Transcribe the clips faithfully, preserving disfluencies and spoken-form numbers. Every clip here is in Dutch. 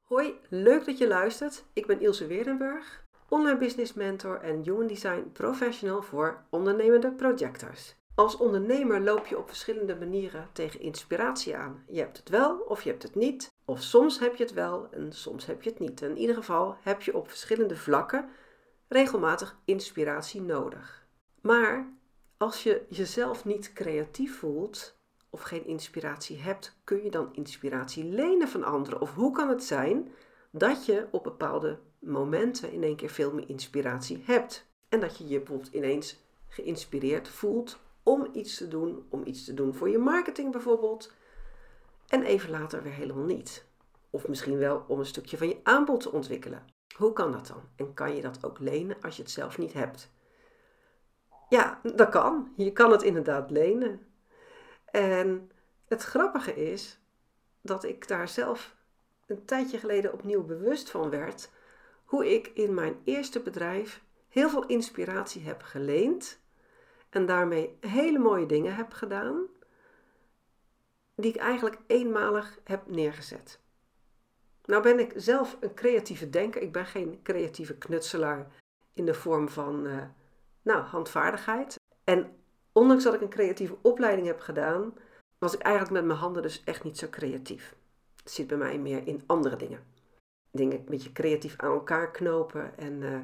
Hoi, leuk dat je luistert. Ik ben Ilse Weerdenburg, online business mentor en human design professional voor ondernemende projectors. Als ondernemer loop je op verschillende manieren tegen inspiratie aan. Je hebt het wel of je hebt het niet. Of soms heb je het wel en soms heb je het niet. In ieder geval heb je op verschillende vlakken regelmatig inspiratie nodig. Maar als je jezelf niet creatief voelt of geen inspiratie hebt, kun je dan inspiratie lenen van anderen? Of hoe kan het zijn dat je op bepaalde momenten in één keer veel meer inspiratie hebt? En dat je je bijvoorbeeld ineens geïnspireerd voelt om iets te doen, om iets te doen voor je marketing bijvoorbeeld. En even later weer helemaal niet. Of misschien wel om een stukje van je aanbod te ontwikkelen. Hoe kan dat dan? En kan je dat ook lenen als je het zelf niet hebt? Ja, dat kan. Je kan het inderdaad lenen. En het grappige is dat ik daar zelf een tijdje geleden opnieuw bewust van werd. Hoe ik in mijn eerste bedrijf heel veel inspiratie heb geleend. En daarmee hele mooie dingen heb gedaan. Die ik eigenlijk eenmalig heb neergezet. Nou ben ik zelf een creatieve denker. Ik ben geen creatieve knutselaar in de vorm van uh, nou, handvaardigheid. En ondanks dat ik een creatieve opleiding heb gedaan, was ik eigenlijk met mijn handen dus echt niet zo creatief. Het zit bij mij meer in andere dingen. Dingen een beetje creatief aan elkaar knopen. En, uh,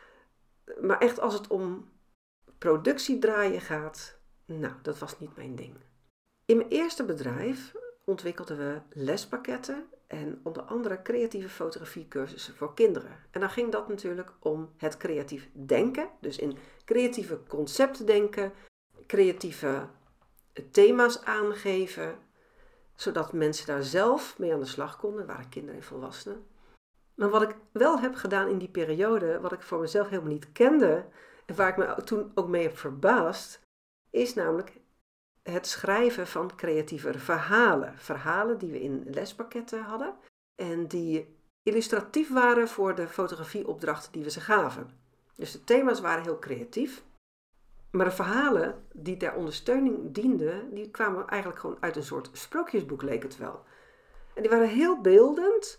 maar echt als het om productie draaien gaat, nou, dat was niet mijn ding. In mijn eerste bedrijf ontwikkelden we lespakketten en onder andere creatieve fotografiecursussen voor kinderen. En dan ging dat natuurlijk om het creatief denken, dus in creatieve concepten denken, creatieve thema's aangeven, zodat mensen daar zelf mee aan de slag konden, waren kinderen en volwassenen. Maar wat ik wel heb gedaan in die periode, wat ik voor mezelf helemaal niet kende en waar ik me toen ook mee heb verbaasd, is namelijk het schrijven van creatieve verhalen. Verhalen die we in lespakketten hadden en die illustratief waren voor de fotografieopdrachten die we ze gaven. Dus de thema's waren heel creatief. Maar de verhalen die ter ondersteuning dienden, die kwamen eigenlijk gewoon uit een soort sprookjesboek, leek het wel. En die waren heel beeldend.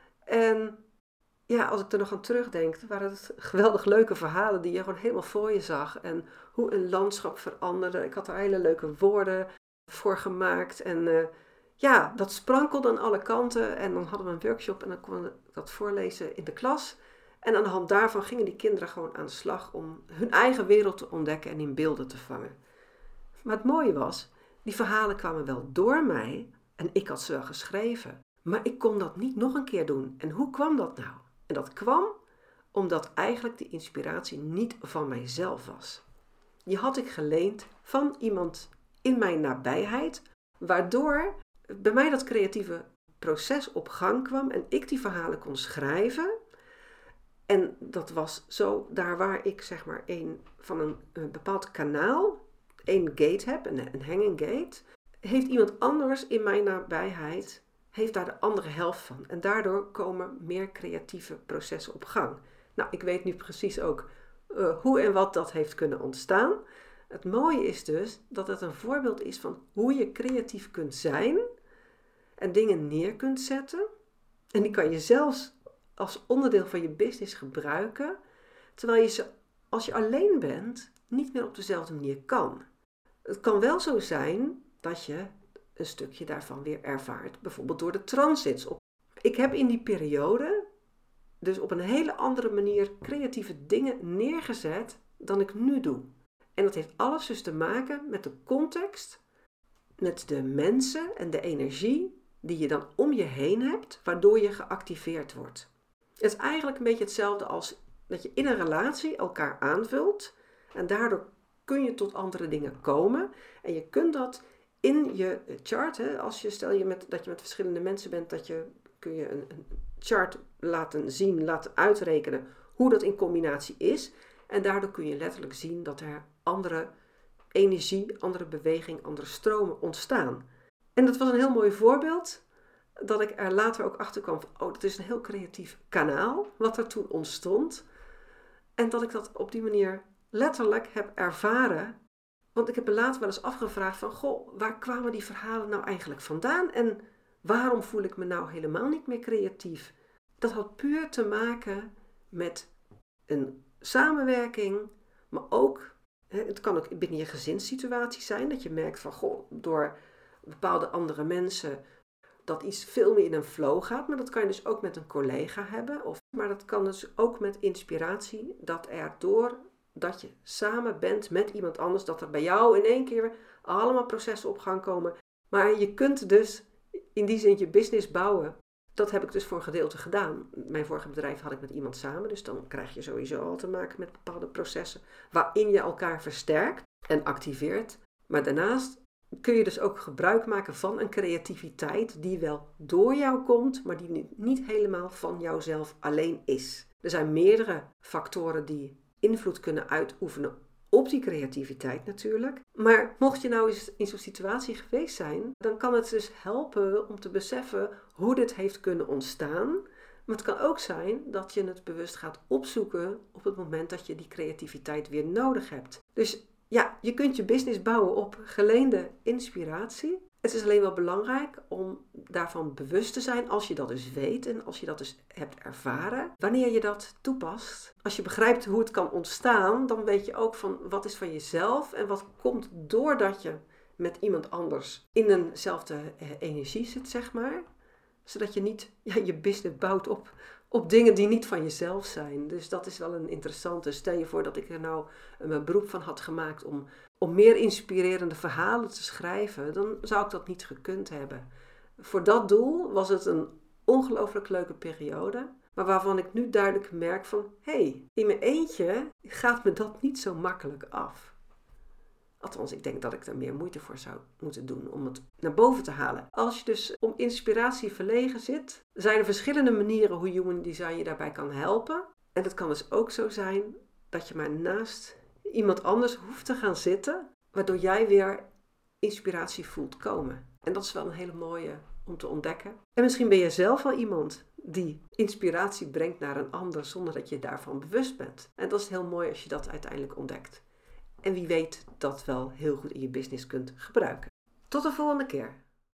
En ja, als ik er nog aan terugdenk, waren het geweldig leuke verhalen die je gewoon helemaal voor je zag. En hoe een landschap veranderde. Ik had er hele leuke woorden voor gemaakt. En uh, ja, dat sprankelde aan alle kanten. En dan hadden we een workshop en dan konden we dat voorlezen in de klas. En aan de hand daarvan gingen die kinderen gewoon aan de slag om hun eigen wereld te ontdekken en in beelden te vangen. Maar het mooie was, die verhalen kwamen wel door mij en ik had ze wel geschreven. Maar ik kon dat niet nog een keer doen. En hoe kwam dat nou? En dat kwam omdat eigenlijk de inspiratie niet van mijzelf was. Die had ik geleend van iemand in mijn nabijheid, waardoor bij mij dat creatieve proces op gang kwam en ik die verhalen kon schrijven. En dat was zo, daar waar ik zeg maar een, van een, een bepaald kanaal, een gate heb, een, een hanging gate, heeft iemand anders in mijn nabijheid, heeft daar de andere helft van. En daardoor komen meer creatieve processen op gang. Nou, ik weet nu precies ook uh, hoe en wat dat heeft kunnen ontstaan. Het mooie is dus dat het een voorbeeld is van hoe je creatief kunt zijn en dingen neer kunt zetten. En die kan je zelfs als onderdeel van je business gebruiken, terwijl je ze, als je alleen bent, niet meer op dezelfde manier kan. Het kan wel zo zijn dat je een stukje daarvan weer ervaart, bijvoorbeeld door de transits. Ik heb in die periode dus op een hele andere manier creatieve dingen neergezet dan ik nu doe. En dat heeft alles dus te maken met de context, met de mensen en de energie die je dan om je heen hebt, waardoor je geactiveerd wordt. Het is eigenlijk een beetje hetzelfde als dat je in een relatie elkaar aanvult en daardoor kun je tot andere dingen komen. En je kunt dat in je chart, hè, als je stel je met, dat je met verschillende mensen bent, dat je, kun je een, een chart laten zien, laten uitrekenen hoe dat in combinatie is. En daardoor kun je letterlijk zien dat er andere energie, andere beweging, andere stromen ontstaan. En dat was een heel mooi voorbeeld. Dat ik er later ook achter kwam van, oh, dat is een heel creatief kanaal, wat er toen ontstond. En dat ik dat op die manier letterlijk heb ervaren. Want ik heb me later wel eens afgevraagd van, goh, waar kwamen die verhalen nou eigenlijk vandaan? En waarom voel ik me nou helemaal niet meer creatief? Dat had puur te maken met een samenwerking, maar ook, het kan ook binnen je gezinssituatie zijn, dat je merkt van, goh, door bepaalde andere mensen dat iets veel meer in een flow gaat, maar dat kan je dus ook met een collega hebben, of, maar dat kan dus ook met inspiratie, dat er door dat je samen bent met iemand anders, dat er bij jou in één keer allemaal processen op gang komen. Maar je kunt dus in die zin je business bouwen. Dat heb ik dus voor een gedeelte gedaan. Mijn vorige bedrijf had ik met iemand samen, dus dan krijg je sowieso al te maken met bepaalde processen waarin je elkaar versterkt en activeert. Maar daarnaast kun je dus ook gebruik maken van een creativiteit die wel door jou komt, maar die niet helemaal van jouzelf alleen is. Er zijn meerdere factoren die invloed kunnen uitoefenen op die creativiteit natuurlijk. Maar mocht je nou eens in zo'n situatie geweest zijn, dan kan het dus helpen om te beseffen hoe dit heeft kunnen ontstaan. Maar het kan ook zijn dat je het bewust gaat opzoeken op het moment dat je die creativiteit weer nodig hebt. Dus ja, je kunt je business bouwen op geleende inspiratie. Het is alleen wel belangrijk om daarvan bewust te zijn als je dat dus weet en als je dat dus hebt ervaren. Wanneer je dat toepast, als je begrijpt hoe het kan ontstaan, dan weet je ook van wat is van jezelf en wat komt doordat je met iemand anders in eenzelfde energie zit, zeg maar. Zodat je niet ja, je business bouwt op, op dingen die niet van jezelf zijn. Dus dat is wel een interessante. Stel je voor dat ik er nou een beroep van had gemaakt om, om meer inspirerende verhalen te schrijven. Dan zou ik dat niet gekund hebben. Voor dat doel was het een ongelooflijk leuke periode. Maar waarvan ik nu duidelijk merk van, hé, hey, in mijn eentje gaat me dat niet zo makkelijk af. Althans, ik denk dat ik daar meer moeite voor zou moeten doen om het naar boven te halen. Als je dus om inspiratie verlegen zit, zijn er verschillende manieren hoe Human Design je daarbij kan helpen. En het kan dus ook zo zijn dat je maar naast iemand anders hoeft te gaan zitten, waardoor jij weer inspiratie voelt komen. En dat is wel een hele mooie om te ontdekken. En misschien ben je zelf wel iemand die inspiratie brengt naar een ander zonder dat je daarvan bewust bent. En dat is heel mooi als je dat uiteindelijk ontdekt. En wie weet dat wel heel goed in je business kunt gebruiken. Tot de volgende keer.